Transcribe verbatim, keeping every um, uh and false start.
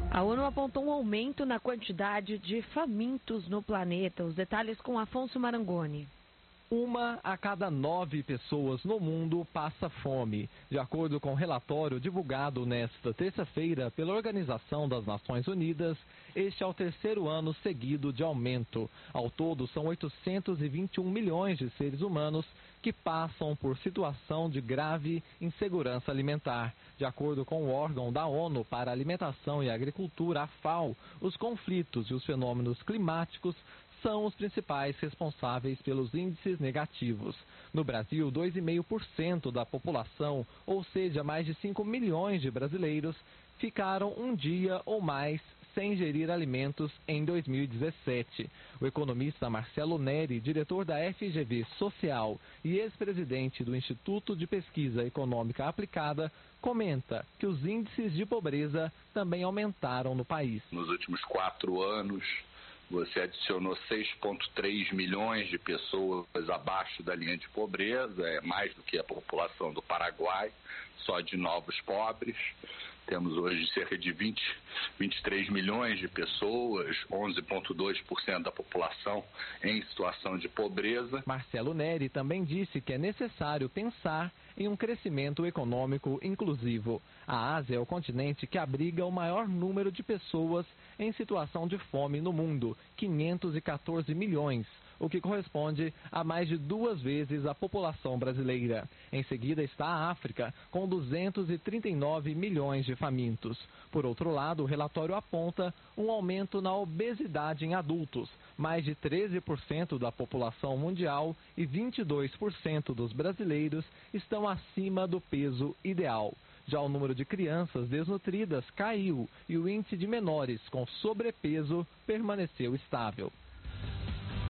A ONU apontou um aumento na quantidade de famintos no planeta. Os detalhes com Afonso Marangoni. Uma a cada nove pessoas no mundo passa fome, de acordo com o relatório divulgado nesta terça-feira pela Organização das Nações Unidas. Este é o terceiro ano seguido de aumento. Ao todo, são oitocentos e vinte e um milhões de seres humanos que passam por situação de grave insegurança alimentar. De acordo com o órgão da ONU para a Alimentação e Agricultura, a FAO, os conflitos e os fenômenos climáticos são os principais responsáveis pelos índices negativos. No Brasil, dois vírgula cinco por cento da população, ou seja, mais de cinco milhões de brasileiros, ficaram um dia ou mais sem ingerir alimentos em dois mil e dezessete. O economista Marcelo Neri, diretor da F G V Social e ex-presidente do Instituto de Pesquisa Econômica Aplicada, comenta que os índices de pobreza também aumentaram no país. Nos últimos quatro anos, você adicionou seis vírgula três milhões de pessoas abaixo da linha de pobreza, é mais do que a população do Paraguai, só de novos pobres. Temos hoje cerca de vinte, vinte e três milhões de pessoas, onze vírgula dois por cento da população em situação de pobreza. Marcelo Neri também disse que é necessário pensar em um crescimento econômico inclusivo. A Ásia é o continente que abriga o maior número de pessoas em situação de fome no mundo, quinhentos e quatorze milhões, o que corresponde a mais de duas vezes a população brasileira. Em seguida está a África, com duzentos e trinta e nove milhões de famintos. Por outro lado, o relatório aponta um aumento na obesidade em adultos. Mais de treze por cento da população mundial e vinte e dois por cento dos brasileiros estão acima do peso ideal. Já o número de crianças desnutridas caiu e o índice de menores com sobrepeso permaneceu estável.